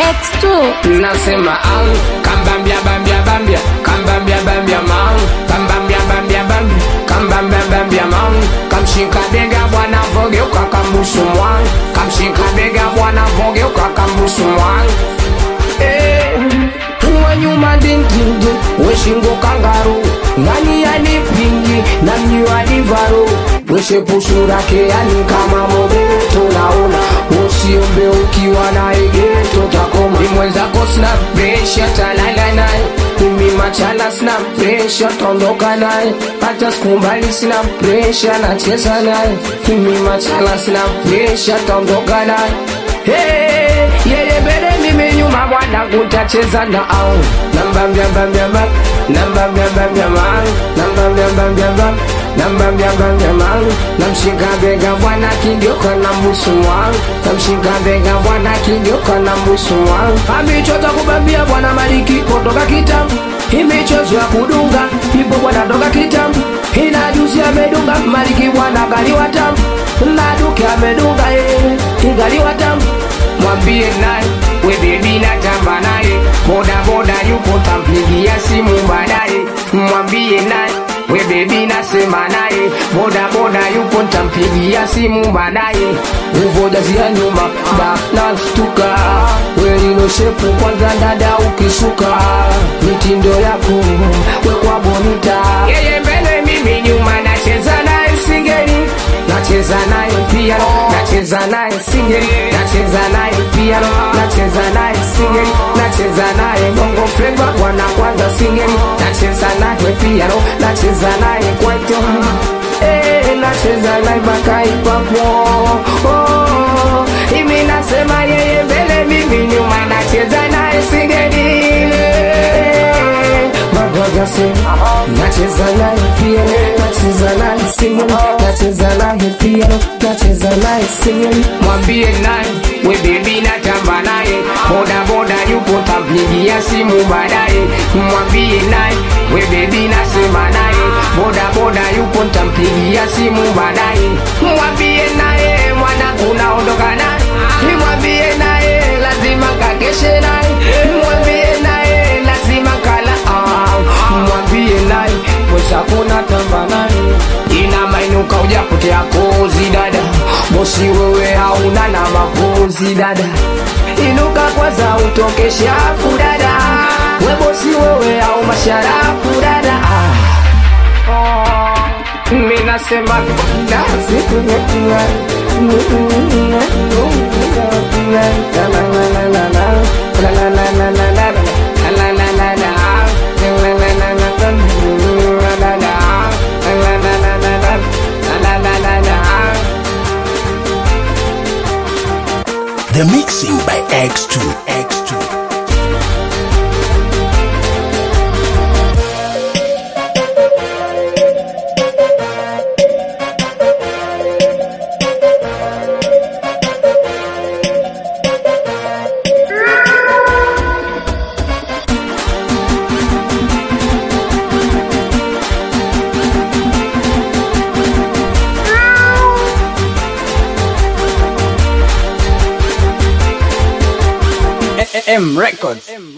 X2. Nasema kambambia bambia bambia, kambambia bambia mang, kambambia bambia bambia, kambambia bambia mang. Kamshika bega bwana vogeuka kambusu mwang, kamshika bega bwana vogeuka kambusu mwang. Uwe nyuma dintingi, we shingo kangaru, ngani ya nipingi, na mniwa divaro. We shepu surake yani kama mobeto naona, usiombe ukiwa na egeto takoma. Nimwenzako snap pressure talala nae, mimi machala snap pressure tondoka nae. Hata skumbali snap pressure nacheza nae, mimi machala snap pressure tondoka nae. Yeye mbele mimi nyuma bwana kutacheza na au. Nambambia bambia bambia, nambambia bambia bambia, nambambia bambia bambia, nambambia bambia bambia. Namshika bega bwana kigeuka na mbusu wangu, namshika bega bwana kigeuka na mbusu wangu. Amichoza kubambia bwana Maliki kutoka kitambo, imichozo ya kudunga ipo bwana toka kitambo. Ina juzi amedunga Maliki bwana gali watamu, na duke amedunga gali watamu. Mwambie naye, we baby natamba naye, boda boda yupo tampigia simu baadaye. Mwambie naye, we baby nasema naye, boda boda yupo tampigia simu baadaye. Uvoja zia nyuma, na stuka, we lino shepu kwanza dada ukisuka. Mitindo yako, we kwa bonita. Yeye mbele mimi nyuma nacheza naye singeli, nacheza naye piano, nacheza naye singeli, nacheza naye piano, nacheza naye singeli, nacheza naye bongo flava bwana kwanza singeli, nacheza naye piano, nacheza naye kwaito, nacheza naye mpaka ipapo. Imi nasema yeye mbele mimi nyuma nacheza naye singeli. Nacheza naye piano, nacheza naye singeli, nacheza naye piano, nacheza naye singeli. Mwambie naye, we baby natamba naye, boda boda yupo tampigia simu baadaye. Mwambie naye, we baby nasema naye, boda boda yupo tampigia simu baadaye. Mwambie naye, mwana unaondoka naye, mwambie naye lazima kakeshe naye, mwambie naye lazima kala. Mwambie naye mweza kuna tamba naye, ina mainuka uja kutea kozi dada. Bosi wewe hauna na mapozi dada, inuka kwanza utoke shafu dada. We bosi wewe au masharafu dada. Mina sema nasi kumetua, The mixing by X2. M Records.